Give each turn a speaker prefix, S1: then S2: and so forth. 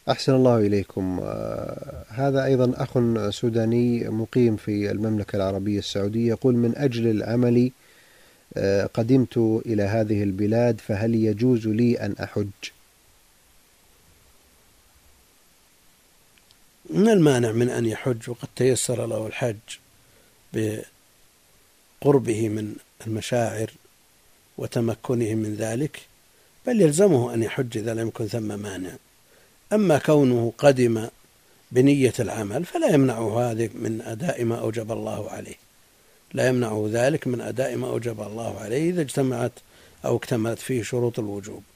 S1: أحسن الله إليكم. هذا أيضا أخ سوداني مقيم في المملكة العربية السعودية، يقول: من أجل العمل قدمت إلى هذه البلاد، فهل يجوز لي أن أحج؟
S2: من المانع من أن يحج وقد تيسر له الحج بقربه من المشاعر وتمكنه من ذلك، بل يلزمه أن يحج إذا لم يكن ثم مانع. أما كونه قدم بنية العمل فلا يمنعه هذا من أداء ما أوجب الله عليه، لا يمنعه ذلك من أداء ما أوجب الله عليه إذا اجتمعت أو اكتملت فيه شروط الوجوب.